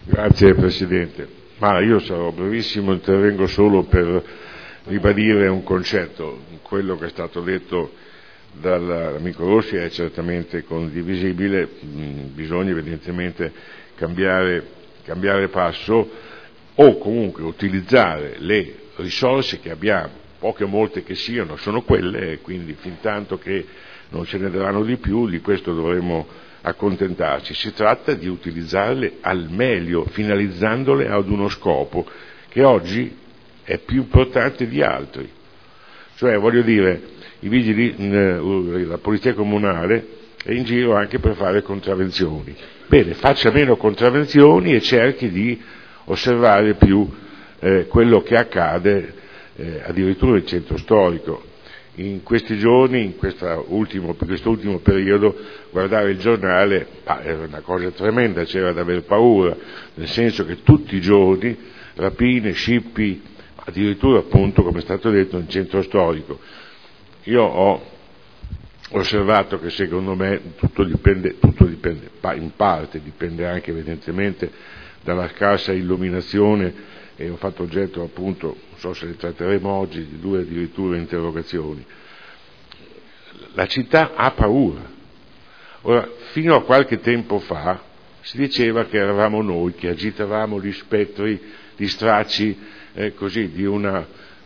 Grazie Presidente. Ma io sarò brevissimo, intervengo solo per ribadire un concetto. Quello che è stato detto dall'amico Rossi è certamente condivisibile, bisogna evidentemente cambiare passo o comunque utilizzare le risorse che abbiamo, poche o molte che siano, sono quelle, e quindi fin tanto che non ce ne daranno di più, di questo dovremo accontentarci. Si tratta di utilizzarle al meglio, finalizzandole ad uno scopo che oggi è più importante di altri. Cioè, voglio dire, i vigili, la polizia comunale è in giro anche per fare contravvenzioni. Bene, faccia meno contravvenzioni e cerchi di osservare più quello che accade addirittura in centro storico. In questi giorni, in questo ultimo periodo, guardare il giornale era una cosa tremenda, c'era da aver paura, nel senso che tutti i giorni rapine, scippi, addirittura appunto, come è stato detto, in centro storico. Io ho osservato che secondo me tutto dipende, in parte dipende anche evidentemente dalla scarsa illuminazione, e ho fatto oggetto appunto, non so se le tratteremo oggi, di 2 addirittura interrogazioni. La città ha paura. Ora, fino a qualche tempo fa si diceva che eravamo noi che agitavamo gli spettri, gli stracci così di una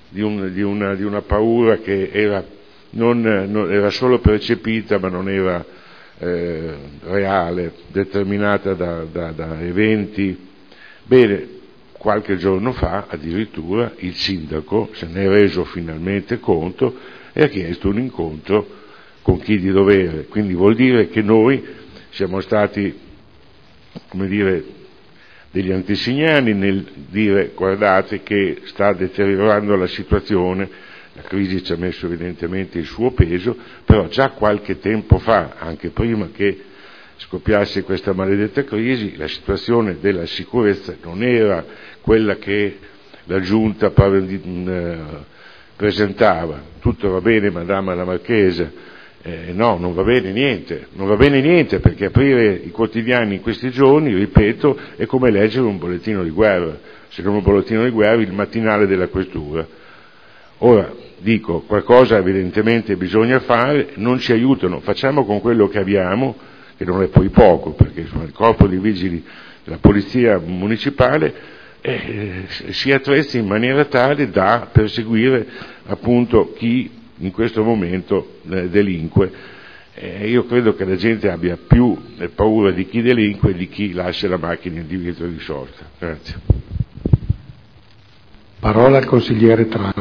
paura che era era solo percepita, ma non era reale, determinata da eventi. Bene, qualche giorno fa addirittura il sindaco se ne è reso finalmente conto e ha chiesto un incontro con chi di dovere, quindi vuol dire che noi siamo stati, come dire, degli antesignani nel dire guardate che sta deteriorando la situazione, la crisi ci ha messo evidentemente il suo peso, però già qualche tempo fa, anche prima che scoppiasse questa maledetta crisi, la situazione della sicurezza non era quella che la Giunta presentava. Tutto va bene, Madama la Marchesa, no, non va bene niente, perché aprire i quotidiani in questi giorni, ripeto, è come leggere un bollettino di guerra, se non un bollettino di guerra, il mattinale della questura. Ora, dico, qualcosa evidentemente bisogna fare, non ci aiutano, facciamo con quello che abbiamo, che non è poi poco, perché insomma, il corpo dei vigili della polizia municipale si attrezzi in maniera tale da perseguire appunto chi in questo momento delinque. Io credo che la gente abbia più paura di chi delinque di chi lascia la macchina in divieto di sorta. Grazie. Parola al consigliere Trani.